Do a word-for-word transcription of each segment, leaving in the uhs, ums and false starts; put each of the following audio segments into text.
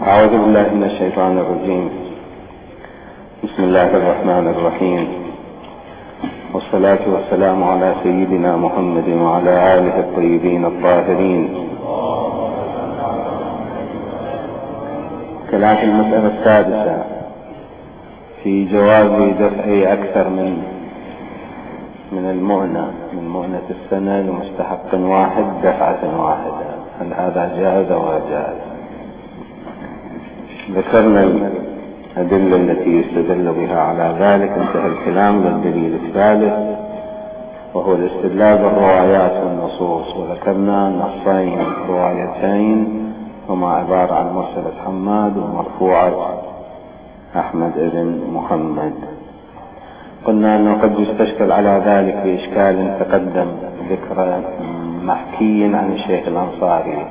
أعوذ بالله من الشيطان الرجيم. بسم الله الرحمن الرحيم، والصلاة والسلام على سيدنا محمد وعلى آله الطيبين الطاهرين. كلام المسألة السادسة في جواز دفع أكثر من من المؤنة من مؤنة السنة لمستحق واحد دفعة واحدة، هل هذا جائز ولا جائز؟ ذكرنا الأدلة التي يستدل بها على ذلك، انتهى الكلام للدليل الثالث وهو الاستدلال بالروايات والنصوص، وذكرنا نصين روايتين هما عبارة عن مرسلة حماد ومرفوعة أحمد بن محمد. قلنا أنه قد يستشكل على ذلك بإشكال تقدم ذكر محكي عن الشيخ الأنصاري،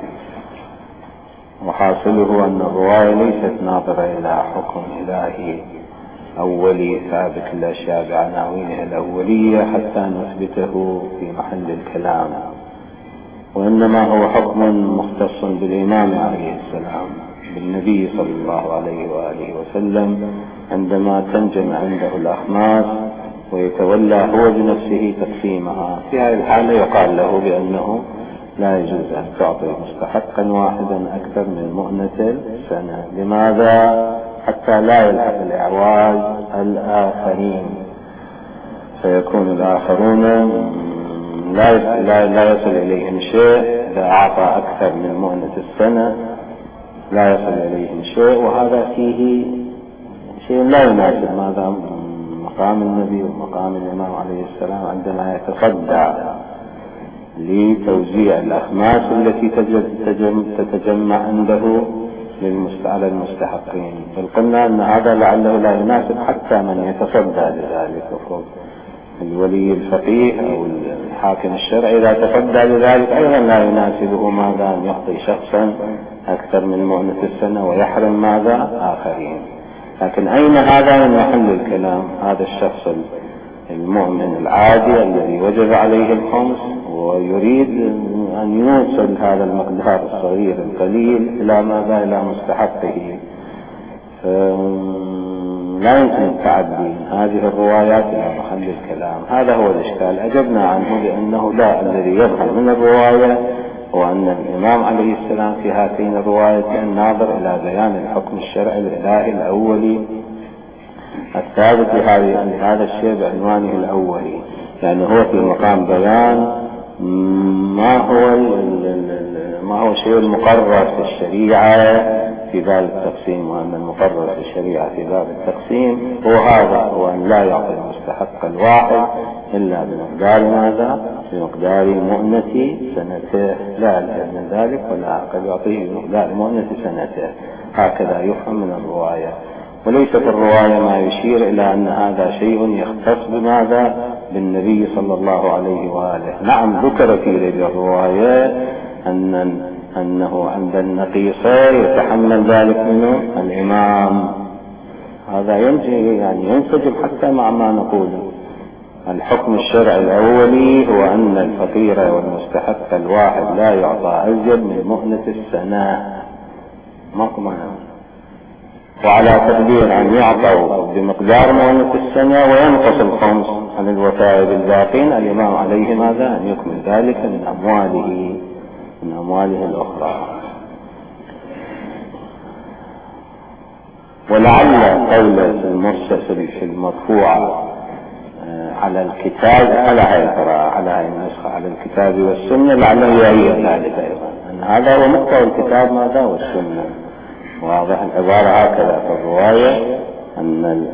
وحاصله أن الرواية ليست ناظرة إلى حكم إلهي أولي ثابت الأشياء بعناوينها الأولية حتى نثبته في محل الكلام، وإنما هو حكم مختص بالإمام عليه السلام بالنبي صلى الله عليه وآله وسلم عندما تنجمع عنده الأخماس ويتولى هو بنفسه تقسيمها. في هذه الحالة يقال له بأنه لا يجوز أن تعطي مستحقا واحدا أكثر من مؤنة السنة. لماذا؟ حتى لا يلحق الإعواز الآخرين، فيكون الآخرون لا لا يصل إليهم شيء. إذا أعطى أكثر من مؤنة السنة لا يصل إليهم شيء، وهذا فيه شيء لا يناسب ماذا مقام النبي ومقام الإمام عليه السلام عندما يتصدى لتوزيع الأخماس التي تتجمع عنده على المستحقين. بل قلنا أن هذا لعله لا يناسب حتى من يتصدى لذلك، الولي الفقيه أو الحاكم الشرعي إذا تصدى لذلك أيضا لا يناسبه ماذا أن يعطي شخصا أكثر من مؤنة السنة ويحرم ماذا آخرين. لكن أين هذا من محل الكلام؟ هذا الشخص المؤمن العادي الذي وجب عليه الخمس ويريد أن يوصل هذا المقدار الصغير القليل إلى ماذا إلى مستحقه، لا يمكن التعدي هذه الروايات إلى محل الكلام. هذا هو الإشكال. أجبنا عنه بأنه لا، الذي يظهر من الرواية هو أن الإمام عليه السلام في هاتين الروايتين ناظر إلى بيان الحكم الشرعي الإلهي الأولي الثابت لهذا الشيء بعنوانه الأولي، لأنه هو في مقام بيان ما هو ما هو الشيء المقرر في الشريعة في باب التقسيم، وأن المقرر في الشريعة في باب التقسيم هو هذا، هو أن لا يعطي المستحق الواحد إلا بمقدار ماذا؟ بمقدار مؤنة سنته، لا أكثر من ذلك، ولا قد يعطيه بمقدار مؤنة سنته. هكذا يفهم من الرواية، وليس في الرواية ما يشير إلى أن هذا شيء يختص بماذا؟ بالنبي صلى الله عليه وآله. نعم ذكر في الرواية أن أنه عند النقيصة يتحمل ذلك منه الإمام. هذا ينجي يعني ينسجم حتى مع ما نقوله. الحكم الشرعي الأولي هو أن الفقير والمستحق الواحد لا يعطى أزيد من مؤنة السنة مقمنا، وعلى تقدير أن يعطوا بمقدار مؤنة السنة وينقص الخمس عن الوفاء بالباقين، الإمام عليه ماذا؟ أن يكمل ذلك من أمواله من أمواله الأخرى. ولعل قول المرسل في المرفوع على الكتاب على هاي القراءة على هاي النسخة على الكتاب والسنة لعله يؤيد ذلك أيضا، أن هذا هو مقتضى الكتاب ماذا والسنة. واضح العبارة هكذا في الرواية، أن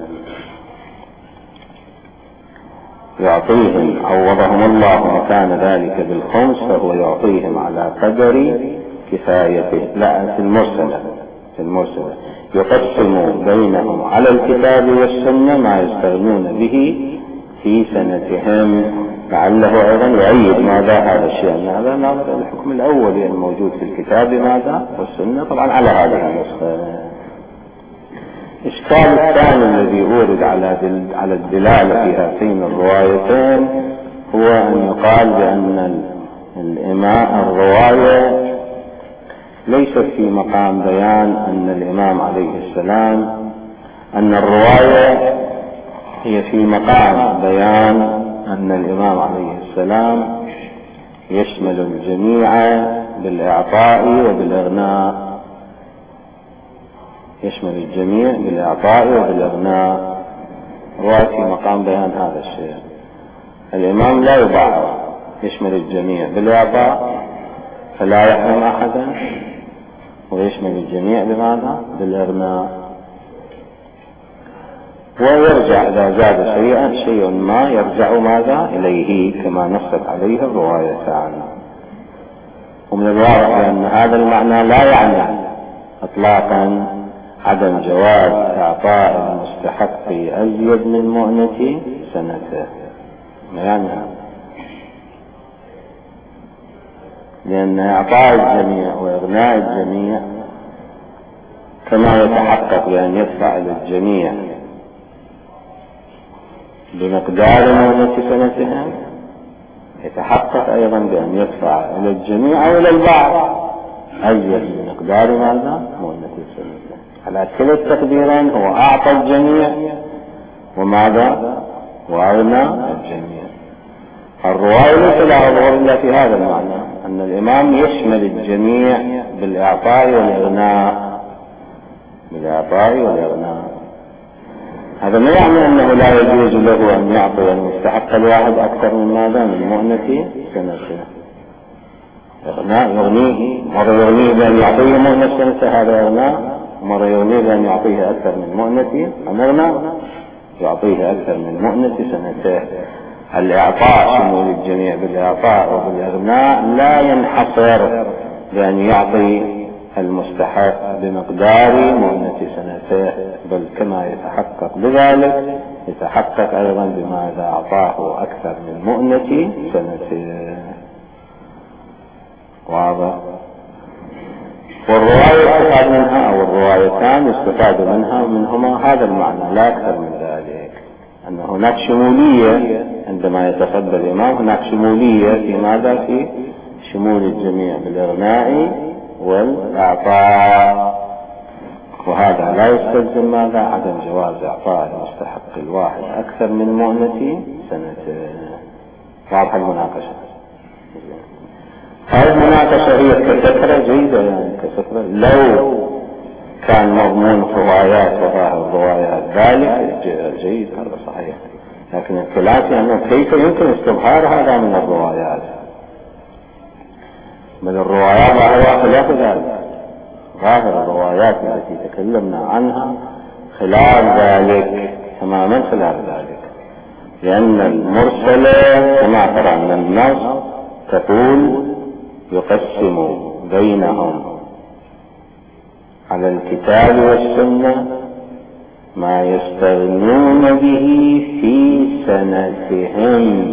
يعطيهم عوضهم الله مكان ذلك بالخمس، فهو يعطيهم على قدر كفايته. لا، في المرسلة في المرسلة يقسم بينهم على الكتاب والسنة ما يستغنون به في سنتهم. لعله أيضا يؤيد ماذا هذا الشيء، أن هذا ناظر الحكم الأولي الموجود في الكتاب ماذا والسنة طبعا على هذه النسخة. الإشكال الثاني الذي أورد على على الدلالة في هاتين الروايتين هو أن يقال بأن الإمام الرواية ليست في مقام بيان أن الإمام عليه السلام أن الرواية هي في مقام بيان أن الإمام عليه السلام يشمل الجميع بالإعطاء وبالإغناء، يشمل الجميع بالإعطاء وبالإغناء. رواية في مقام بيان هذا الشيء. الإمام لا يبعض، يشمل الجميع بالإعطاء فلا يحرم أحدا، ويشمل الجميع بماذا؟ بالإغناء. ويرجع إذا زاد شيئا شيء ما يرجع ماذا؟ إليه كما نصت عليه الروايتان. ومن الواضح أن هذا المعنى لا يعني إطلاقا عدم جواز إعطاء المستحق أزيد من مؤنة سنته، ما يعني هذا، لأن إعطاء الجميع وإغناء الجميع كما يتحقق بأن يدفع إلى الجميع بمقدار مؤنة سنتهم، يتحقق أيضا بأن يدفع إلى الجميع أو إلى البعض أزيد بمقدار ماذا؟ مؤنة سنتهم. على كلا التقديرين هو أعطى الجميع وماذا؟ وأغنى الجميع. الرواية ليس لها ظهور إلا في هذا المعنى، أن الإمام يشمل الجميع بالإعطاء والإغناء، بالإعطاء والإغناء. هذا ما يعني أنه لا يجوز له أن يعطي المستحق الواحد أكثر من ماذا؟ من مؤنة سنته. إغناء يغنيه، مرة يغنيه بأن يعطيه مؤنة سنته هذا إغناء، مرة يغنيه بأن يعطيه أكثر من مؤنة أمرنا يعطيه أكثر من مؤنة سنته. الإعطاء شمول الجميع بالإعطاء وبالإغناء لا ينحصر بأن يعطي المستحق بمقدار مؤنة سنته، بل كما يتحقق بذلك يتحقق أيضا بماذا أعطاه أكثر من مؤنة سنته. واضح؟ والرواية يستفاد منها أو الروايتان يستفاد منها منهما هذا المعنى لا أكثر من ذلك، أن هناك شمولية عندما يتصدى الإمام، هناك شمولية في ماذا؟ في شمول الجميع بالإغناء والإعطاء، وهذا لا يستلزم ماذا؟ عدم جواز إعطاء المستحق الواحد أكثر من مؤنة سنته. واضح المناقشة؟ هذه المناقشة هي كسكرة جيدة، يعني كسكرة لو كان مضمون روايات وظاهر الروايات ذلك جيد، هذا صحيح، لكن الخلاف أنه كيف يمكن استظهار هذا من الروايات؟ من الروايات ظاهرها خلاف ذلك، ظاهر الروايات التي تكلمنا عنها خلاف ذلك تماما، خلاف ذلك، لأن المرسلة كما ترى من النص تقول يقسم بينهم على الكتاب والسنة ما يستغنون به في سنتهم،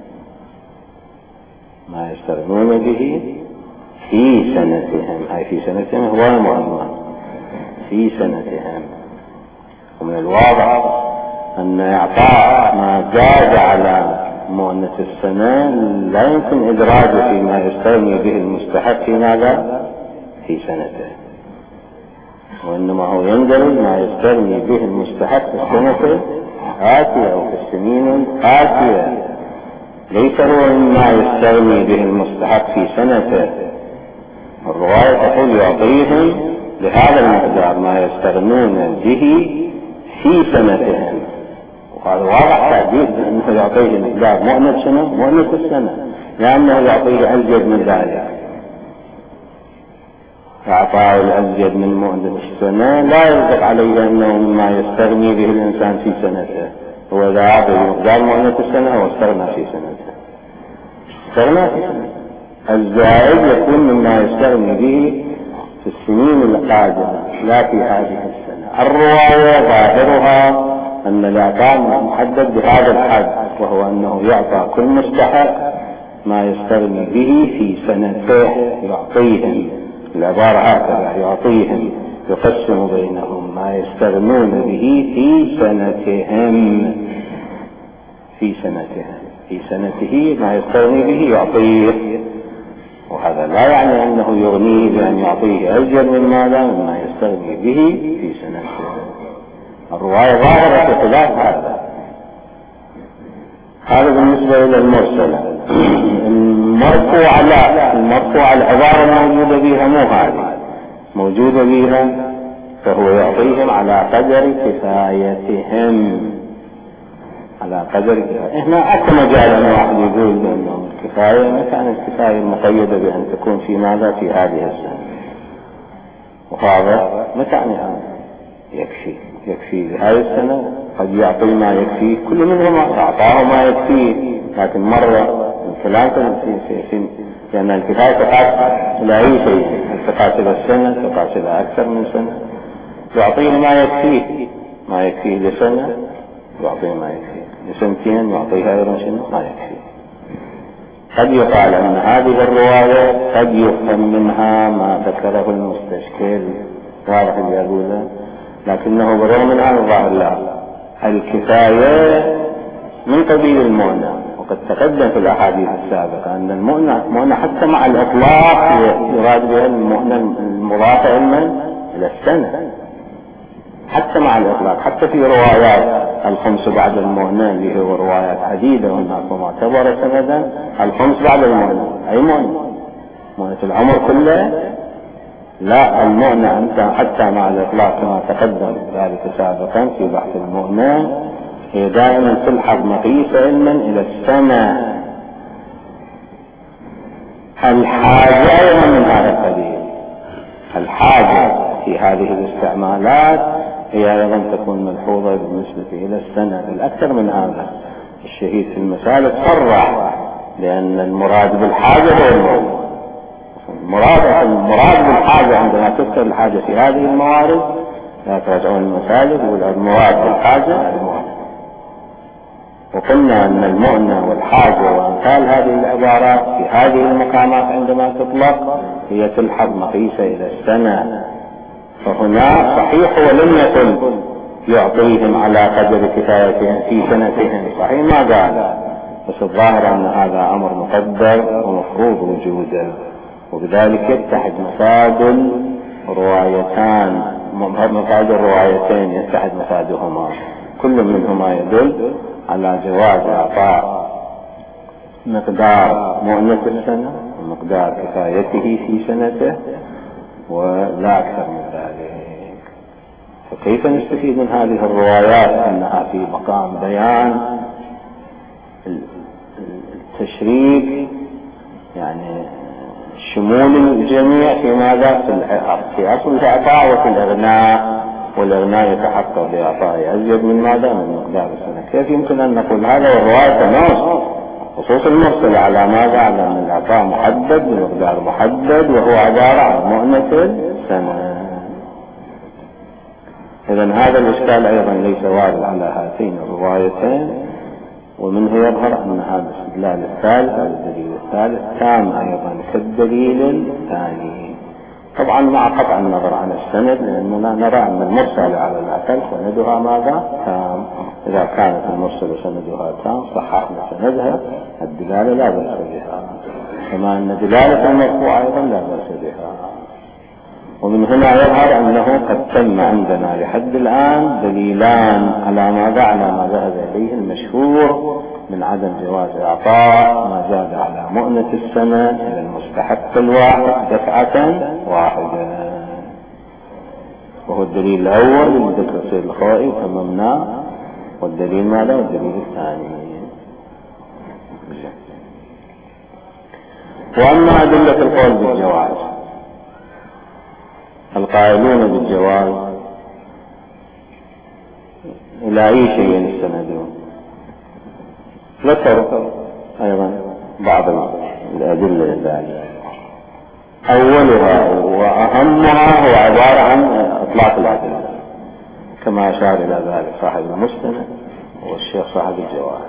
ما يستغنون به في سنتهم، أي في سنتهم هو مهمة في سنتهم. ومن الواضح أن إعطاء ما زاد على مؤنة السنة لا يمكن إدراجه فيما يستغني به المستحق في ماذا؟ في سنته، وإنما هو يندرج ما يستغني به المستحق في السنة آتية أو في السنين آتية، ليس هو ما يستغني به المستحق في سنته. الرواية تقول يعطيهم بهذا المقدار ما يستغنون به في سنتهم، وهذا واضح تعبير أنه يعطيه مقدار مؤنة سنة مؤنة السنة، لأنه يعطيه أزيد من ذلك. إعطاء الأزيد من مؤنة السنة لا يلزق عليه أنه مما يستغني به الإنسان في سنته، هو إذا أعطي مقدار مؤنة السنة هو استغنى في سنته، استغنى في سنته. الزائد يكون مما يستغني به في السنين القادمة لا في هذه السنة. الرواية ظاهرها أن الإعطاء محدد بهذا الحد، وهو أنه يعطى كل مستحق ما يستغني به في سنته، يعطيهم، العبارة هكذا، يعطيهم يقسم بينهم ما يستغنون به في سنتهم، في سنتهم، في سنته ما يستغني به يعطيه. وهذا لا يعني أنه يغنيه بأن يعطيه أجر من ماذا مما يستغني به في سنته. الرواية ظاهرة في خلاف هذا. هذا بالنسبة إلى المرسلة. المرفوع لا، المرفوع العبارة الموجودة بها مو هذه، موجودة بها فهو يعطيهم على قدر كفايتهم، على قدر كفاية. هنا أكو مجال أن واحد يقول بأنه الكفاية ما كانت الكفاية مقيدة بأن تكون في ماذا في هذه السنة، وهذا ما يعني يكفي يكفي لهذه السنة، قد يعطي ما يكفي كل منهما أعطاه ما يكفيه، لكن مرة الكلام في في في لأن الكفاية تقاس إلى أي شيء، تقاس إلى السنة، تقاس إلى أكثر من سنة، يعطيه ما يكفيه، ما يكفيه لسنة يعطيه ما يكفيه لسنتين، يعطيها أيضا شنو ما يكفيه. قد يقال أن هذه الرواية قد يفهم منها ما ذكره المستشكل واضح اللي يقوله، لكنه بالرغم من هذا الظاهر لا، الكفاية من قبيل المؤنة، وقد تقدم في الأحاديث السابقة أن المؤنة مؤنة حتى مع الإطلاق يراد بها المؤنة المضافة إلى السنة، حتى مع الإطلاق، حتى في روايات الخمس بعد المؤنة اللي هو روايات عديدة هناك معتبرة سندا، الخمس بعد المؤنة أي مؤنة؟ مؤنة العمر كله؟ لا، المؤنة أنت حتى مع الإطلاق كما تقدم ذلك سابقا في بحث المؤنة هي دائما تلحق مقيسة علما إلى السنة. الحاجة أيضا من هذا القبيل، الحاجة في هذه الاستعمالات هي أيضا تكون ملحوظة بالنسبة إلى السنة. الأكثر من هذا الشهيد في المسالك صرح لأن المراد بالحاجة هو الموضوع. المراد المراد بالحاجة عندما تذكر الحاجة في هذه الموارد لا تراجعون المسالك والمراد بالحاجة الموارد. وقلنا أن المؤنة والحاجة وأمثال هذه العبارات في هذه المقامات عندما تطلق هي تلحق مقيسة إلى السنة، فهنا صحيح ولم يقل يعطيهم على قدر كفايتهم في سنتهم، صحيح ما قال، بس الظاهر أن هذا أمر مقدر ومفروض وجوده، وبذلك يتحد مفاد روايتان، مفاد الروايتين يتحد مفادهما، كل منهما يدل على جواز إعطاء مقدار مؤنة السنة ومقدار كفايته في سنته ولا أكثر من ذلك. فكيف نستفيد من هذه الروايات أنها في مقام بيان التشريك، يعني شمول الجميع في ماذا في أصل الإعطاء وفي الإغناء، والإغناء يتحقق بإعطاء أزيد من ماذا من مقدار السنة. كيف يمكن أن نقول هذا والرواية تنص خصوص المرسل على ماذا؟ على أن الإعطاء محدد بمقدار محدد وهو عبارة عن مؤنة السنة. إذن هذا الإشكال أيضا ليس وارد على هاتين الروايتين، ومنه يظهر أن هذا الاستدلال الثالث أو الدليل الثالث تام أيضا كالدليل الثاني، طبعا مع قطع النظر عن السند، لأننا نرى أن المرسل على الأقل سندها ماذا؟ تام. إذا كانت المرسل سندها تام صححنا سندها، الدلالة لا بأس بها، كما أن دلالة المرفوع أيضا لا بأس بها. ومن هنا يظهر أنه قد تم عندنا لحد الآن دليلان على ماذا؟ على ما ذهب إليه المشهور من عدم جواز إعطاء ما زاد على مؤنة السنة إلى المستحق الواحد دفعة واحدة، وهو الدليل الأول من ذكر السيد الخوئي وتممناه، والدليل ماذا؟ والدليل الثاني. وأما أدلة القول بالجواز، القائلون بالجواز إلى أي شيء يستندون؟ ذكروا أيضا بعض الأدلة لذلك. أولها وأهمها هو عبارة عن إطلاق الأدلة، كما أشار إلى ذلك صاحب المستند والشيخ صاحب الجواهر.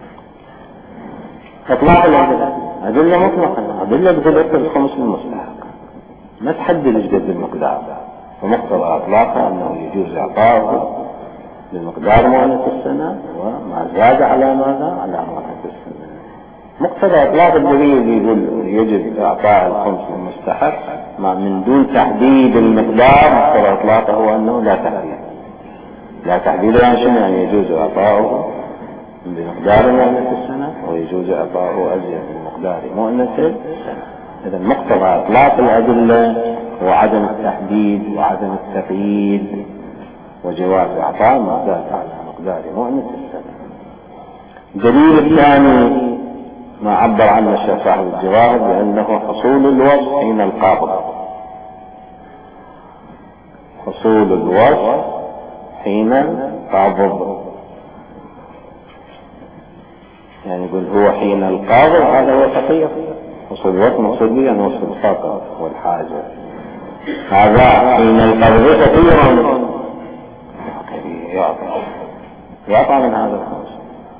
إطلاق الأدلة أدلة مطلقة، أدلة بتذكر الخمس المستحق، ما تحدد ايش قد المقدار، ومقتضى اطلاقها انه يجوز اعطائه بمقدار مؤنة السنة وما زاد على ماذا؟ على مؤنة السنة. مقتضى إطلاق الدليل يقول يجب إعطاء الخمس للمستحق مع من دون تحديد المقدار. مقتضى إطلاقه هو أنه لا تحديد، لا تحديد يعني شنو؟ يعني يجوز إعطاؤه بمقدار مؤنث السنة ويجوز إعطاؤه أزيد من مقدار مؤنث السنة. إذا مقتضى إطلاق الأدلة هو عدم التحديد وعدم التقييد وجواز إعطاء ما زاد على مقدار مؤنث السنة. الدليل الثاني ما عبر عنه الشيخ صاحب الجواهر بأنه حصول الوصف حين القابض. حصول الوصف حين القابض يعني يقول هو حين القابض، هذا هو خطير. حصول الوصف مقصود به أن وصف الفقر والحاجة، هذا حين القبض خطير يعطى يعطى من هذا الخمس.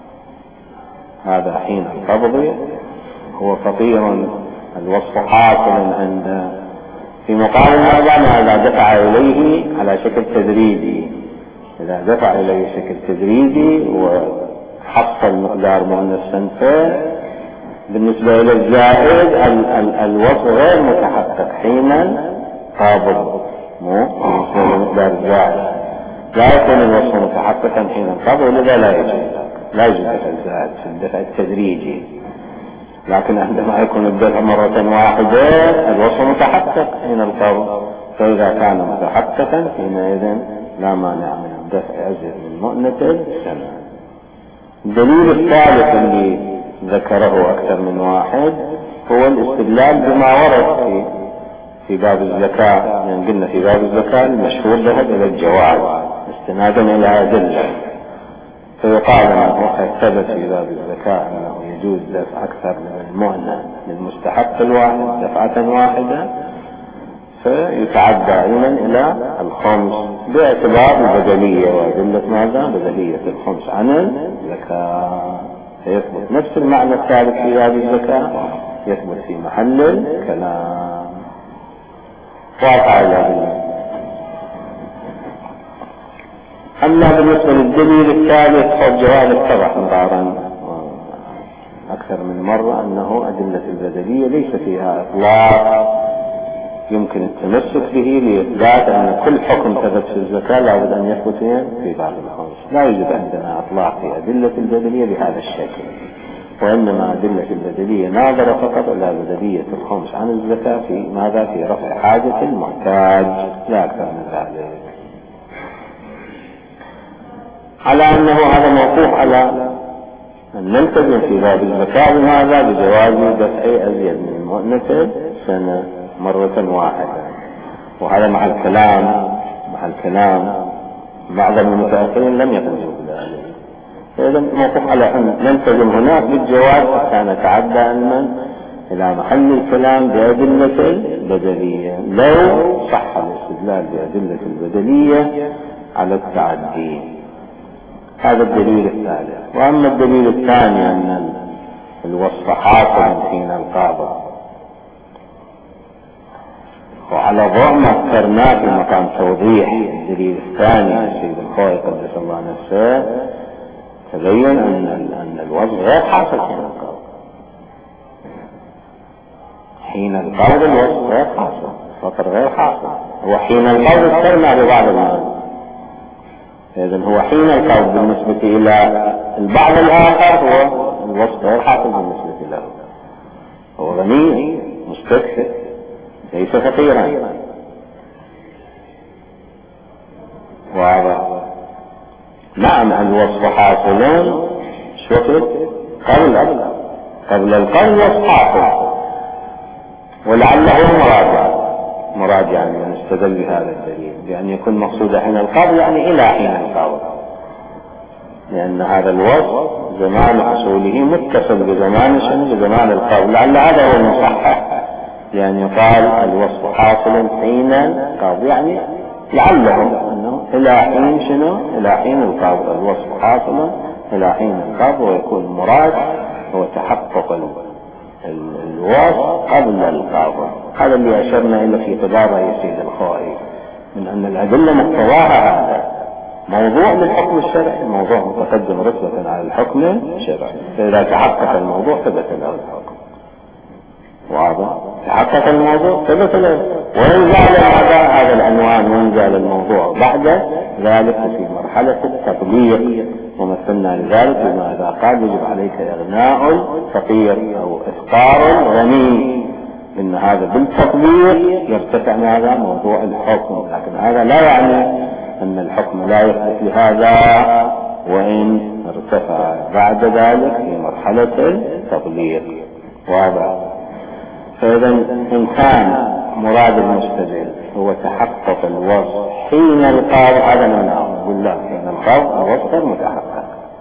هذا حين القبض هو خطير، الوصف حاصل عند في مقابل هذا ما إذا دفع إليه على شكل تدريجي. إذا دفع إليه شكل تدريجي وحصل مقدار مؤنث سنتين بالنسبة إلى الزائد ال ال الوصف غير متحقق حين قابض، مو بالنسبة لمقدار الزائد لا يكون الوصف متحققا حين القابض، ولذا لا يجوز لا يجوز الزائد في الدفع التدريجي. لكن عندما يكون الدفع مرة واحدة الوصف متحقق حين القابض، فإذا كان متحققا حينئذ لا مانع من الدفع أزيد من مؤنث السنة. الدليل الثالث اللي ذكره أكثر من واحد هو الاستدلال بما ورد في في باب الزكاة. يعني قلنا في باب الزكاة المشهور ذهب إلى الجواز استنادا إلى أدلة، فيقال أنه قد ثبت في باب الزكاة أنه يجوز دفع أكثر من المؤنة للمستحق الواحد دفعة واحدة، فيتعدى أيضا إلى الخمس باعتبار البدلية. وأدلة ماذا؟ بدلية الخمس عن الزكاة. فيثبت نفس المعنى الثالث في باب الزكاة يثبت في محل الكلام. واقع الأدلة. أما بالنسبة للدليل الثالث فالجواب اتضح مرارا أكثر من مرة أنه أدلة البدلية ليس فيها إطلاق يمكن التمسك به لإثبات أن كل حكم ثبت في الزكاة لابد أن يثبت في باب الخمس. لا يوجد عندنا إطلاق في أدلة البدلية بهذا الشكل، وإنما أدلة البدلية ناظرة فقط إلى بدلية الخمس عن الزكاة في ماذا؟ في رفع حاجة المحتاج لا أكثر من ذلك، على أنه هذا موقوف على أن نلتزم في باب الزكاة بماذا؟ بجواز دفع أزيد من المؤنث سنة مرة واحدة. وهذا مع الكلام مع الكلام معظم المتأخرين لم يقولوا بذلك. فإذا موقوف على أن نلتزم هناك بالجواز حتى نتعدى أن إلى محل الكلام بأدلة البدلية لو صح الاستدلال بأدلة البدلية على التعدي. هذا الدليل الثالث. وأما الدليل الثاني أن الوصف حاصل حين القابض، وعلى ضوء ما اخترناه في مقام توضيح الدليل الثاني السيد الخوي قدس الله نفسه تبين أن أن الوصف غير حاصل حين القابض. حين القابض الوصف غير حاصل، الفقر غير حاصل. هو حين القابض اخترنا ببعض المال، إذن هو حين القابض بالنسبة إلى البعض الآخر هو الوصف غير حاصل بالنسبة له. هو غني مستكثر ليس فقيرا. واضح؟ نعم الوصف حاصل شوفت قبل قبل القبل الوصف حاصل، ولعله مراجع مراجع من استدل بهذا الدليل بأن يكون مقصود حين القبل يعني إلى حين القبل، لأن هذا الوصف زمان حصوله متصل بزمان شنو؟ بزمان القبل. لعل هذا هو المصحح، يعني يقال الوصف حاصل حين القبض، يعني لعله أنه إلى حين شنو؟ إلى حين القبض. الوصف حاصل إلى حين القبض، ويكون المراد هو تحقق الوصف قبل القبض. هذا اللي أشرنا إلى في اعتبار يسيد الخوئي من أن الأدلة مقتضاها هذا، موضوع للحكم الشرعي، موضوع متقدم رتبة على الحكم الشرعي، فإذا تحقق الموضوع ثبت له الحكم. واضح؟ تحقق الموضوع ثبت له، وإن زال هذا هذا العنوان وإن زال الموضوع بعد ذلك في مرحلة التطبيق، ومثلنا لذلك بما إذا قال يجب عليك إغناء فقير أو إفقار غني، إن هذا بالتطبيق يرتفع هذا موضوع الحكم، لكن هذا لا يعني أن الحكم لا يثبت لهذا وإن ارتفع بعد ذلك في مرحلة التطبيق. واضح؟ فإذا إن كان مراد المستدل هو تحقق الوصف حين القابض، هذا معناه نقول لا، حين القابض الوصف غير متحقق.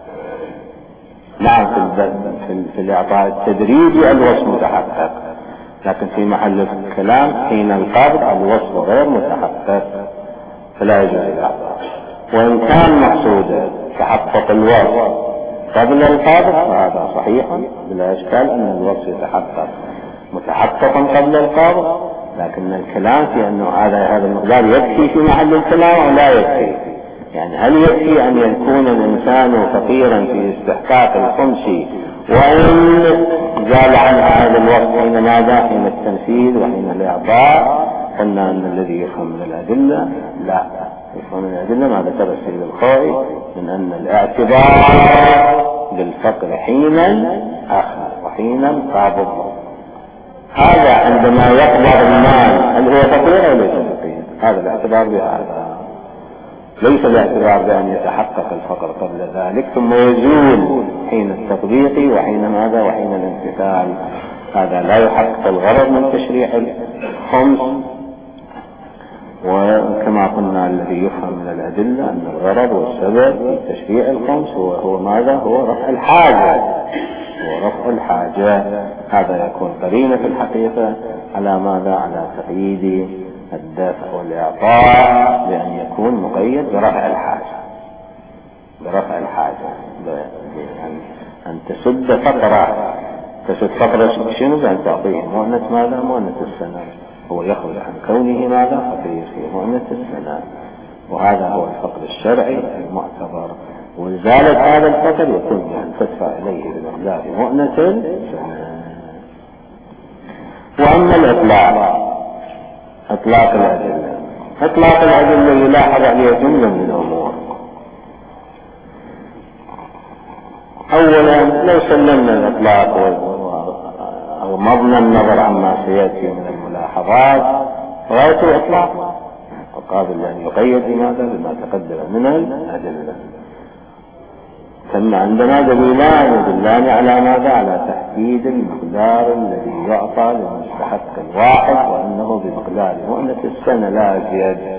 نعم في, في, في الإعطاء التدريجي الوصف متحقق، لكن في محل الكلام حين القابض الوصف غير متحقق، فلا يجوز الإعطاء. وإن كان مقصودا تحقق الوصف قبل القابض فهذا صحيح بلا إشكال أن الوصف يتحقق متحققا قبل القابض، لكن الكلام في أنه هذا هذا المقدار يكفي في محل الكلام أو لا يكفي. يعني هل يكفي أن يكون الإنسان فقيرا في استحقاق الخمس وإن زال عن هذا الوقت حين ماذا؟ حين التنفيذ وحين الإعطاء. قلنا أن الذي يفهم من الأدلة لا يفهم من الأدلة ما ذكر السيد الخوئي من أن الاعتبار بالفقر حينا أخذ وحينا قابض. هذا عندما يقبض المال هل هو فقير أو ليس فقير؟ هذا الاعتبار بهذا، ليس الاعتبار بأن يتحقق الفقر قبل ذلك ثم يزول حين التطبيق وحين ماذا وحين الامتثال. هذا لا يحقق الغرض من تشريع الخمس. وكما قلنا الذي يفهم من الأدلة أن الغرض والسبب في تشريع الخمس هو, هو ماذا؟ هو رفع الحاجة، هو رفع الحاجة. هذا يكون قرينة في الحقيقة على ماذا؟ على تقييد الدفع والإعطاء بأن يكون مقيد برفع الحاجة، برفع الحاجة بأن أن تسد فقرة. تسد فقرة شنو؟ بأن تعطيه مؤنة ماذا؟ مؤنة السنة. هو يخرج عن كونه ماذا؟ فقير في مؤنة السنة، وهذا هو الفقر الشرعي المعتبر. ولذلك هذا الفقر يكون أن تدفع إليه بمقدار مؤنة السنة. وأما الإطلاق، إطلاق الأدلة، إطلاق الأدلة يلاحظ عليه جملة من الأمور. أولا لو سلمنا الإطلاق أو مضنا النظر عما سيأتي من الملاحظات غاية الإطلاق وقابل أن يقيد بماذا؟ بما تقدم من الأدلة. ثم عندنا دليلان يدلان على ماذا؟ على تحديد المقدار الذي يعطى للمستحق الواحد وأنه بمقدار مؤنة السنة لا زيادة.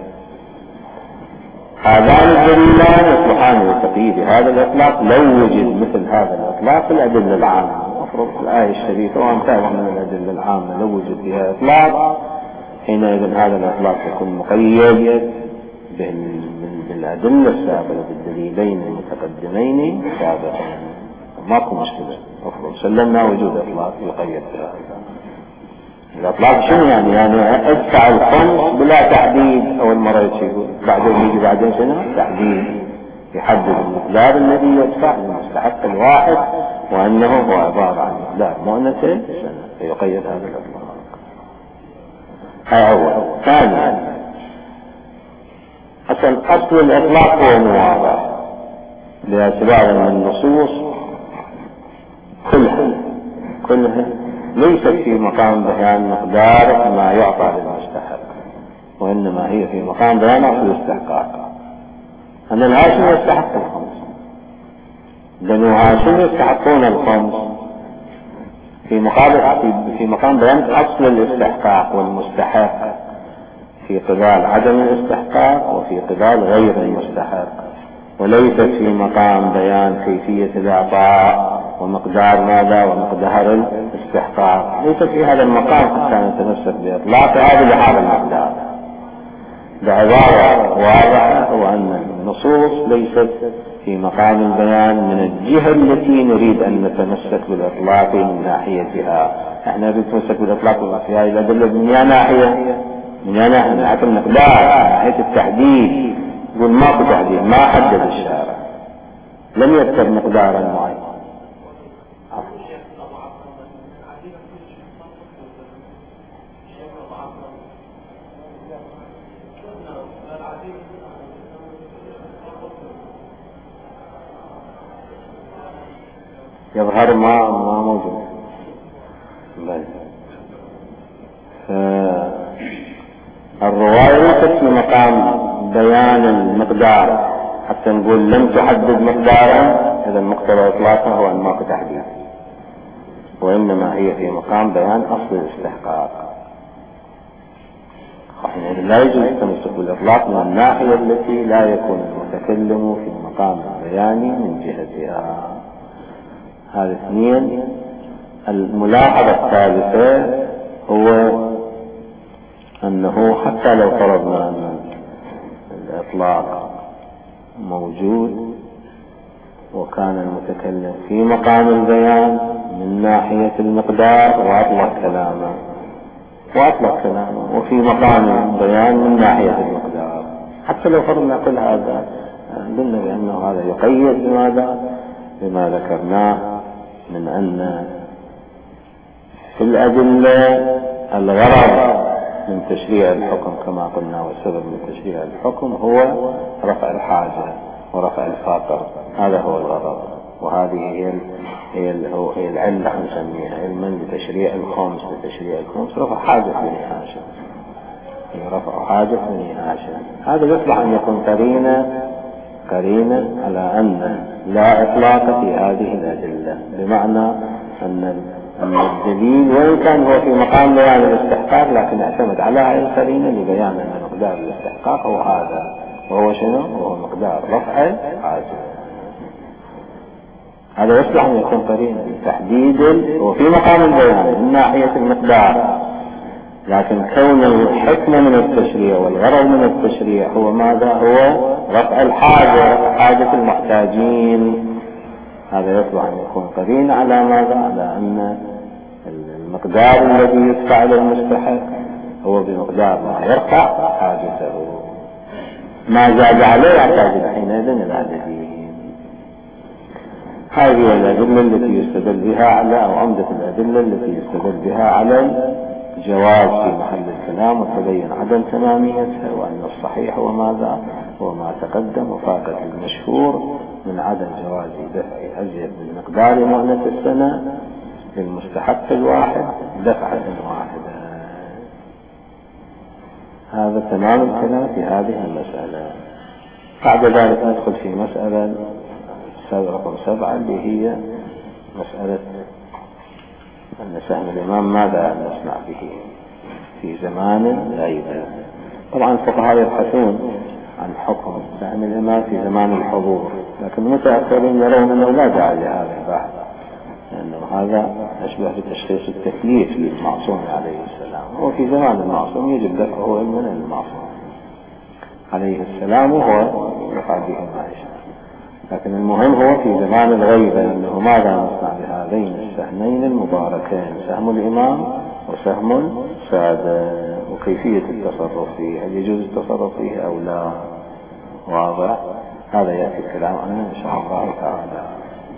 هذان الدليلان يصلحان لتقييد هذا الإطلاق لو وجد مثل هذا الإطلاق في الأدلة العامة. أفرض الآية الشريفة وأمثالها من الأدلة العامة لو وجد فيها إطلاق، حينئذ هذا الإطلاق يكون مقيد بالأدلة السابقة بالدليلين المتقدمين سابقا، ماكو مشكلة. أفرض سلمنا وجود إطلاق يقيد بهذا. الإطلاق شنو يعني؟ يعني ادفع الخمس بلا تحديد. أول مرة يقول بعدين يجي بعدين شنو؟ تحديد، يحدد المقدار الذي يدفع للمستحق الواحد وأنه هو عبارة عن مقدار مؤنة سنة، فيقيد هذا الإطلاق. هذا أول. ثانيا أصل أصل الإطلاق هو مواضع باعتبار من النصوص كلها كلها ليست في مقام بيان مقدار ما يعطى للمستحق، وإنما هي في مقام بيان أصل الاستحقاق. أن الهاشم يستحق الخمس، بنو هاشم يستحقون الخمس في مقابل في مقام بيان أصل الاستحقاق والمستحق في قبال عدم الاستحقاق وفي قبال غير المستحق، وليست في مقام بيان كيفية الإعطاء ومقدار ماذا ومقدار الاستحقاق. ليست في هذا المقام حتى نتمسك بإطلاق هذا لهذا المقدار. بعبارة واضحة وأن النصوص ليست في مقام البيان من الجهة التي نريد أن نتمسك بالإطلاق من ناحيتها. احنا نريد نتمسك بالإطلاق في هذه الأدلة من ناحية من ناحية المقدار، من ناحية التحديد، يقول ماكو تحديد، ما حدد الشارع، لم يذكر مقدارا معين. يظهر ما ما موجود. الرواية ليست في مقام بيان المقدار حتى نقول لم تحدد مقدارا، إذا مقتضى إطلاقها هو أن ماكو تحديد، وإنما هي في مقام بيان أصل الاستحقاق. حينئذ لا يجوز التمسك بالإطلاق من الناحية التي لا يكون المتكلم في المقام البياني من جهتها. هذا اثنين. الملاحظة الثالثة هو أنه حتى لو فرضنا أن الإطلاق موجود وكان المتكلم في مقام البيان من ناحية المقدار وأطلق كلامه وأطلق كلامه وفي مقام البيان من ناحية المقدار، حتى لو فرضنا كل هذا قلنا بأنه هذا يقيد بماذا؟ بما ذكرناه من أن في الأدلة الغرض من تشريع الحكم كما قلنا، والسبب من تشريع الحكم هو رفع الحاجة ورفع الفاقر، هذا هو الغرض. وهذه هي هي هي العلة نسميها علما بتشريع الخمس. بتشريع الخمس رفع حاجة بني هاشم، رفع حاجة بني هاشم. هذا يصلح أن يكون قرينة قرينة على أن لا إطلاق في هذه الأدلة، بمعنى أن أن الدليل وإن كان هو في مقام بيان الاستحقاق لكن يعتمد على هذه القرينة لبيان أن مقدار الاستحقاق هو هذا، وهو شنو؟ وهو مقدار رفع الحاجة. هذا يصلح أن يكون قرينة تحديد وفي مقام البيان من ناحية المقدار، لكن كون الحكمة من التشريع والغرض من التشريع هو ماذا؟ هو رفع الحاجة، رفع حاجة المحتاجين. هذا يصلح أن يكون قرين على ماذا؟ على أن المقدار الذي يدفع للمستحق هو بمقدار ما يرفع حاجته، ما زاد عليه يحتاج حينئذ إلى دليل. هذه الأدلة التي يستدل بها على أو عمدة الأدلة التي يستدل بها على الجواز في محل الكلام، وتبين عدم تماميتها، وأن الصحيح هو ماذا؟ هو ما تقدم، وفاقة المشهور من عدم جواز دفع أزيد من مقدار مؤنة السنة للمستحق الواحد دفعة واحدة. هذا تمام الكلام في هذه المسألة. بعد ذلك ندخل في مسألة رقم سبعة اللي هي مسألة أن سهم الإمام ماذا نصنع به في زمان العيد. طبعا الفقهاء يبحثون عن حكم سهم الإمام في زمان الحضور، لكن المتأخرين يرون أنه لا داعي لهذا البحث، لأنه هذا أشبه بتشخيص التكليف للمعصوم عليه السلام. وفي زمان المعصوم يجب دفعه علما المعصوم عليه السلام وهو يفعل به ما يشاء، لكن المهم هو في زمان الغيبة أنه ماذا نصنع بهذين السهمين المباركين، سهم الإمام وسهم السادة، وكيفية التصرف فيه، هل يجوز التصرف فيه أو لا؟ واضح؟ هذا يأتي الكلام عنه إن شاء الله تعالى.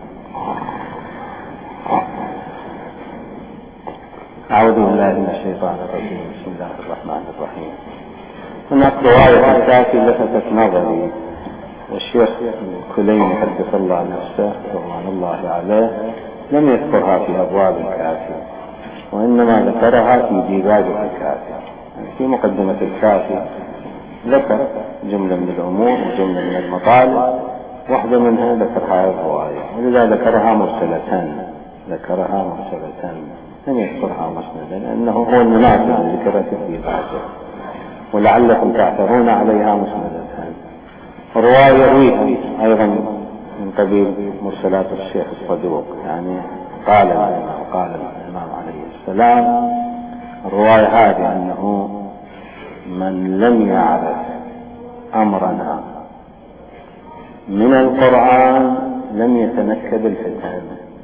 أعوذ بالله من الشيطان الرجيم. بسم الله الرحمن الرحيم. هناك رواية الكافي لفتت نظري، والشيخ الكليني حدث الله نفسه رضوان الله عليه لم يذكرها في أبواب الكافي، وإنما ذكرها في ديباج الكافي. يعني في مقدمة الكافي ذكر جملة من الأمور وجملة من المطالب، واحدة منها ذكر هذه الرواية، ولذا ذكرها مرسلة ذكرها مرسلة لم يذكرها مسندا، لأنه هو المناسب لذكرها في ديباجه، ولعلكم تعثرون عليها مسندة. الرواية يرويها أيضا من قبيل مرسلات الشيخ الصدوق، يعني قال الإمام قال الإمام عليه السلام. الرواية هذه أنه من لم يعرف أمرنا من القرآن لم يتنكب الفتن.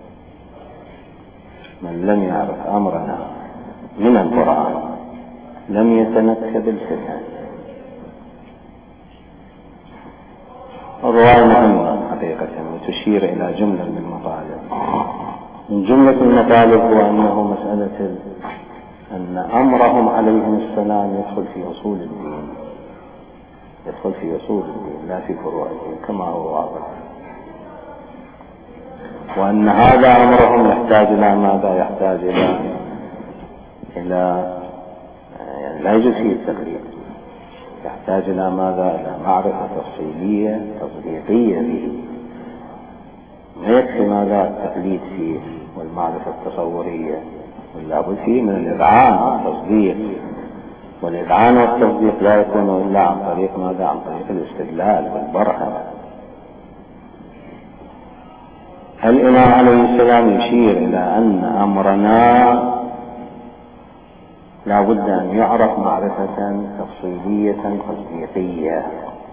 من لم يعرف أمرنا من القرآن لم يتنكب الفتن. الرواية مهمة حقيقة وتشير إلى جملة من المطالب. من جملة المطالب هو أنه مسألة أن أمرهم عليهم السلام يدخل في أصول الدين، يدخل في أصول الدين لا في فروع الدين كما هو واضح، وأن هذا أمرهم يحتاج إلى ماذا؟ يحتاج إلى إلى يعني لا يجوز فيه التقليد، يحتاج إلى ماذا؟ إلى معرفة تفصيلية تطبيقية فيه، ما يكفي ماذا؟ التقليد فيه والمعرفة التصورية، ولا بد فيه من الإذعان والتصديق، والإذعان والتصديق لا يكون إلا عن طريق ماذا؟ عن طريق الاستدلال والبرهنة. الإمام عليه السلام يشير إلى أن أمرنا لا بد أن يعرف معرفة تفصيلية تصديقية،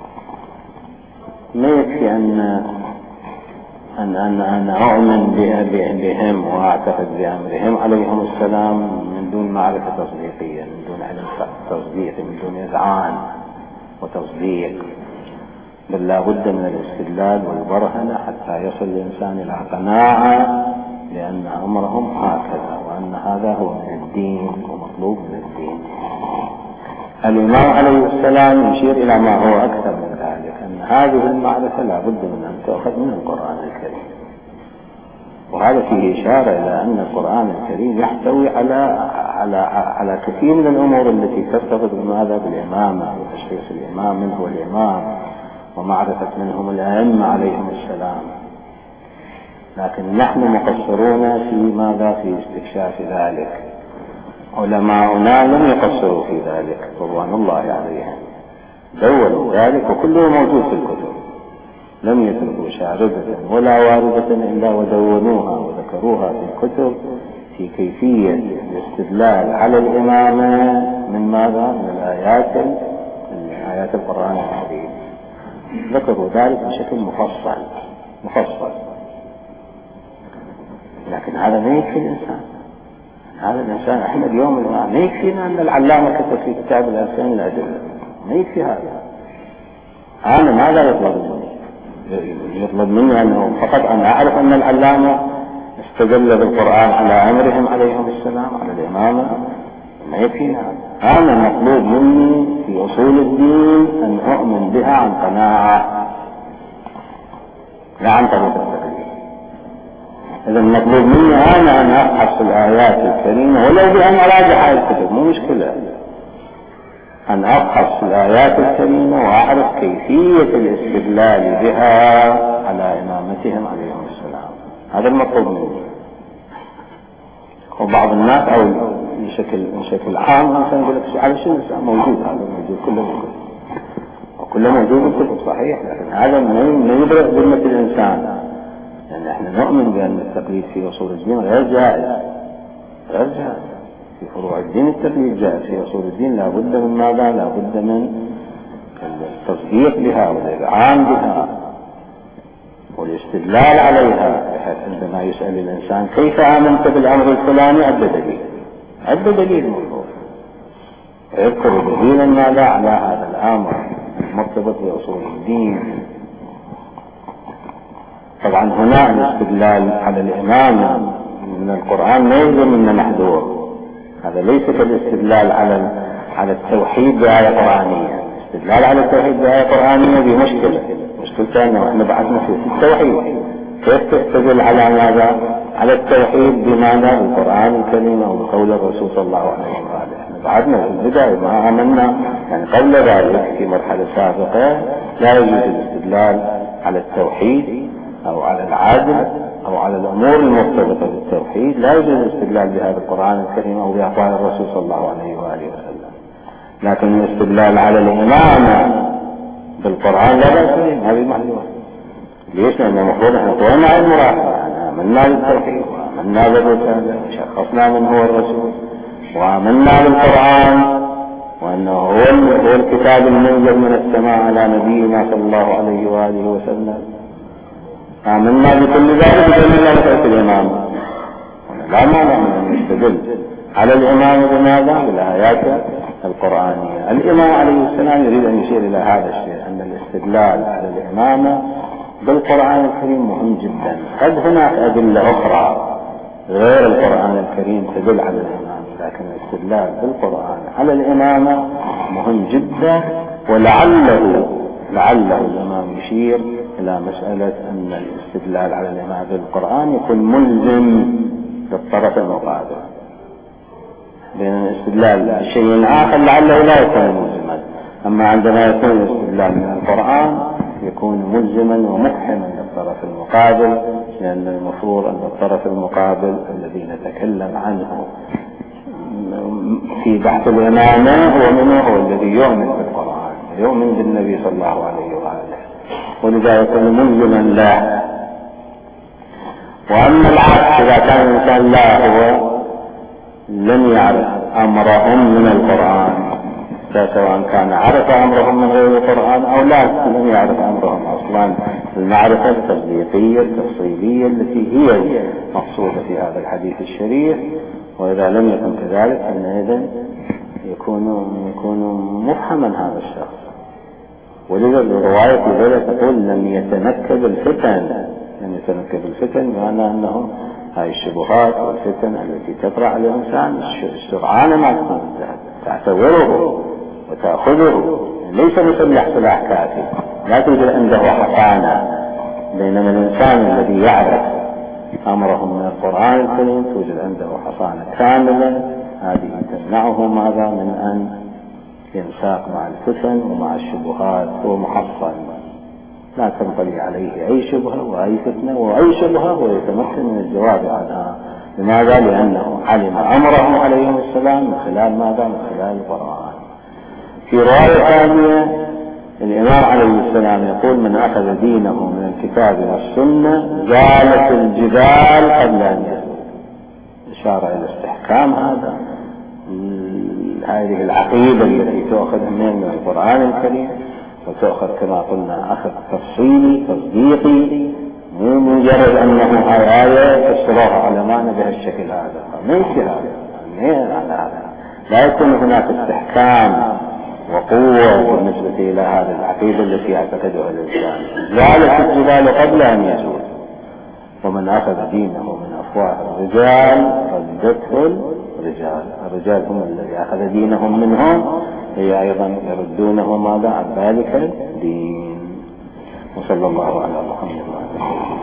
ما يكفي أن أن أن أن أؤمن بهم وأعتقد بأمرهم عليهم السلام من دون معرفة تصديقية، من دون علم تصديق، من دون إذعان وتصديق، بل لا بد من الاستدلال والبرهنة حتى يصل الإنسان إلى قناعة لأن أمرهم هكذا، وأن هذا هو من الدين ومطلوب من الدين. الإمام عليه السلام يشير إلى ما هو أكثر من ذلك، أن هذه المعرفة لا بد من أن تأخذ من القرآن الكريم، وهذا فيه إشارة إلى أن القرآن الكريم يحتوي على على على كثير من الأمور التي ترتبط بماذا؟ بالإمامة وتشخيص الإمام من هو الإمام ومعرفة منهم الأئمة عليهم السلام، لكن نحن مقصرون في ماذا؟ في استكشاف ذلك. علماؤنا لم يقصروا في ذلك رضوان الله عليهم، دونوا ذلك وكله موجود في الكتب، لم يتركوا شاردة ولا واردة إلا ودونوها وذكروها في الكتب في كيفية الاستدلال على الإمامة من ماذا؟ من الآيات من آيات القرآن الكريم، ذكروا ذلك بشكل مفصل مفصل. لكن هذا ما يكفي الإنسان، هذا الإنسان احنا اليوم الآن ما يكفينا أن العلامة كتب في كتاب الأركان الأدلة، ما يكفي هذا. أنا ماذا يطلب مني؟ يطلب مني أنه فقط أن أعرف أن العلامة استدل بالقرآن على أمرهم عليهم السلام على الإمامة، ما يكفينا. أنا مطلوب مني في أصول الدين أن أؤمن بها عن قناعة لا عن طريق التقليد. إذا مطلوب مني أنا أن أبحث الآيات الكريمة ولو بأن أراجع هذه الكتب، مو مشكلة، أن أبحث الآيات الكريمة وأعرف كيفية الاستدلال بها على إمامتهم عليهم السلام، هذا المطلوب مني. وبعض الناس أو بشكل بشكل عام مثلا يقول لك على شنو موجود، هذا موجود كله موجود وكله موجود في الكتب صحيح، لكن هذا ما يبرئ ذمة الإنسان، لأن احنا نؤمن بأن التقليد في أصول الدين غير جائز، غير جائز في فروع الدين. التقليد جائز، في أصول الدين لا بد من ماذا؟ لا بد من التصديق بها والإذعان بها والاستدلال عليها، بحيث عندما يسأل الإنسان كيف آمنت بالأمر الفلاني أدى دليل، أدى دليل موضوع، ويذكر دليلا ماذا؟ على هذا الأمر المرتبط بأصول الدين. طبعا هنا الاستدلال على الإمامة من القرآن ما يلزم أنه محذور، هذا ليس كالاستدلال على على التوحيد بآية قرآنية. الاستدلال على التوحيد بآية قرآنية دي مشكلة، مشكلة أنه احنا بعثنا في التوحيد، كيف تستدل على ماذا؟ على التوحيد بماذا؟ بالقرآن الكريم أو بقول الرسول صلى الله عليه وآله. احنا بعدنا في البداية ما آمنا، يعني قبل ذلك في مرحلة سابقة لا يوجد الاستدلال على التوحيد أو على العادل أو على الأمور المرتبطة بالتوحيد، لا يوجد الاستدلال بهذا القرآن الكريم أو بأقوال الرسول صلى الله عليه وآله وسلم. لكن الاستدلال على الإمامة بالقرآن لا بأس به، هذه محذورة. ليش؟ لأن المفروض احنا طوينا على المراحل، يعني آمنا بالتوحيد وآمنا بالرسالة وشخصنا من هو الرسول وآمنا بالقرآن وأنه هو هو الكتاب المنزل من السماء على نبينا صلى الله عليه وآله وسلم. آمنا بكل ذلك بدون لا نفعل الإمامة، لا مانع من أن نستدل على الإمامة بماذا؟ بالآيات القرآنية. الإمام عليه السلام يريد أن يشير إلى هذا الشيء، أن الاستدلال على الإمامة بالقرآن الكريم مهم جدا. قد هناك أدلة أخرى غير القرآن الكريم تدل على الإمامة، لكن الاستدلال بالقرآن على الإمامة مهم جدا. ولعله لعله الإمام يشير إلى مسألة أن الاستدلال على الإمامة بالقرآن يكون ملزم للطرف المقابل، بين الاستدلال بشيء آخر لعله لا يكون ملزما. أما عندما يكون الاستدلال من القرآن يكون ملزما ومفهما للطرف المقابل، لأن المفروض أن الطرف المقابل الذي نتكلم عنه في بحث الإمامة هو منه هو الذي يؤمن بالقرآن ويؤمن بالنبي صلى الله عليه وآله، ولذا يكون ملزما له. وأما العكس إذا كان الإنسان لا هو لم يعرف أمرهم من القرآن، سواء كان عرف أمرهم من غير القرآن أو لا لم يعرف أمرهم أصلا، المعرفة التصديقية التفصيلية التي هي مقصودة في هذا الحديث الشريف. وإذا لم يكن كذلك فإنئذ يكون يكون مفهما هذا الشخص. ولذا الرواية لذلك تقول لم يتنكب الفتن، لم يتنكب الفتن بمعنى أنه هذه الشبهات والفتن التي تطرأ على الإنسان السرعان ما تعتبره وتأخذه، ليس مسلح سلاح كافي، لا توجد عنده حصانة. بينما الإنسان الذي يعرف أمره من القرآن الكريم توجد عنده حصانة كاملة، هذه تمنعه ماذا من أن ينساق مع الفتن ومع الشبهات. هو محصن لا تنطلي عليه أي شبهة وأي فتنة وأي شبهة ويتمكن من الجواب عنها. لماذا؟ لأنه علم أمره عليه السلام من خلال ماذا؟ من خلال القرآن. في رواية ثانية الإمام عليه السلام يقول من أخذ دينه من الكتاب والسنة زالت الجبال قبل أن يزول، إشارة إلى استحكام هذا هذه العقيدة التي تؤخذ من القرآن الكريم وتؤخذ كما قلنا أخذ تفصيلي تصديقي، مو مجرد أنه آية تفسرها على معنى بهالشكل هذا، ليس هذا على هذا. لا يكون هناك استحكام وقوة بالنسبة إلى هذه العقيدة التي يعتقدها الإنسان. زالت الجبال قبل أن يزول. ومن أخذ دينه من أفواه الرجال ردته الرجال، الرجال هم الذي أخذ دينهم منهم، هي أيضا يردونه ماذا عن ذلك الدين. وصلى الله على محمد وعلى آله.